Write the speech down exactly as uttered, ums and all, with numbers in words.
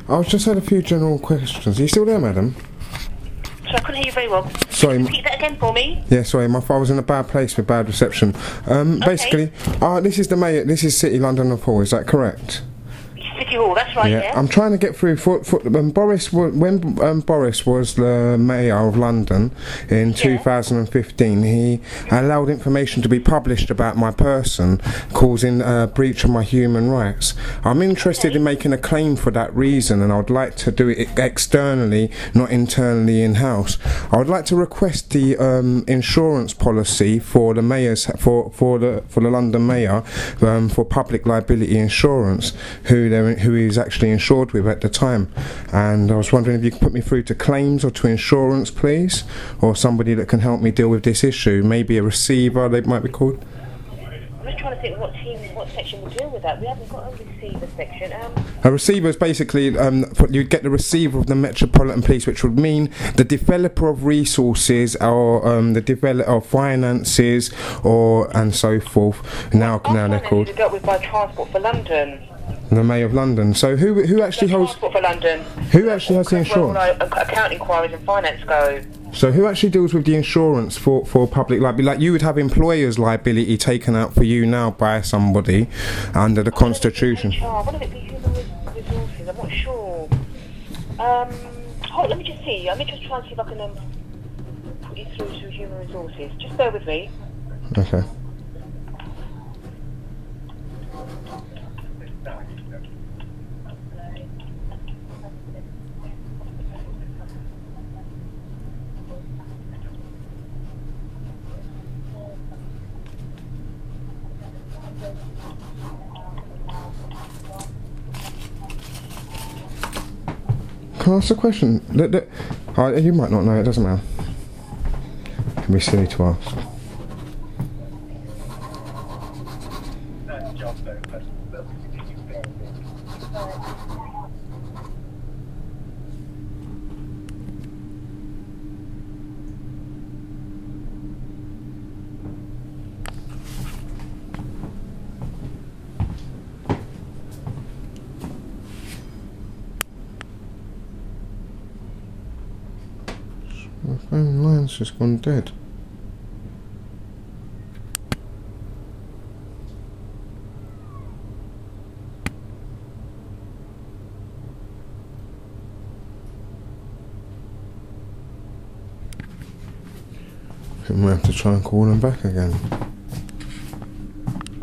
I just had a few general questions. Are you still there, madam? So I couldn't hear you very well. Sorry. Can you repeat that again for me? Yeah, sorry, my I was in a bad place with bad reception. Um, Okay. Basically, uh, this is the mayor. This is City London of Hall. Is that correct? City Hall, that's right, yeah. I'm trying to get through. For, for, um, Boris, wa- when um, Boris was the mayor of London in two thousand fifteen, he allowed information to be published about my person, causing a breach of my human rights. I'm interested Okay. in making a claim for that reason, and I would like to do it externally, not internally in-house. I would like to request the um, insurance policy for the mayor's for for the for the London mayor um, for public liability insurance, who they're who he was actually insured with at the time. And I was wondering if you could put me through to claims or to insurance, please, or somebody that can help me deal with this issue. Maybe a receiver, they might be called. I'm just trying to think what team, what section will deal with that. We haven't got a receiver section. Um, A receiver is basically, um, you get the receiver of the Metropolitan Police, which would mean the developer of resources, or um, the developer of finances, or and so forth. Now, now they're called Are dealt with by Transport for London. the Mayor of London. So who who actually holds? Transport for London. Who actually has the insurance? Well, no, account inquiries and finance go. So who actually deals with the insurance for, for public liability? Like you would have employers' liability taken out for you now by somebody under the Constitution. Oh, what if it be human resources? I'm not sure. Um, hold, let me just see. Let me just try and see if I can um, put you through to human resources. Just bear with me. Okay. Can I ask a question? The, the, uh, you might not know, it doesn't matter. It can be silly to ask. My phone line's just gone dead. I might have to try and call them back again.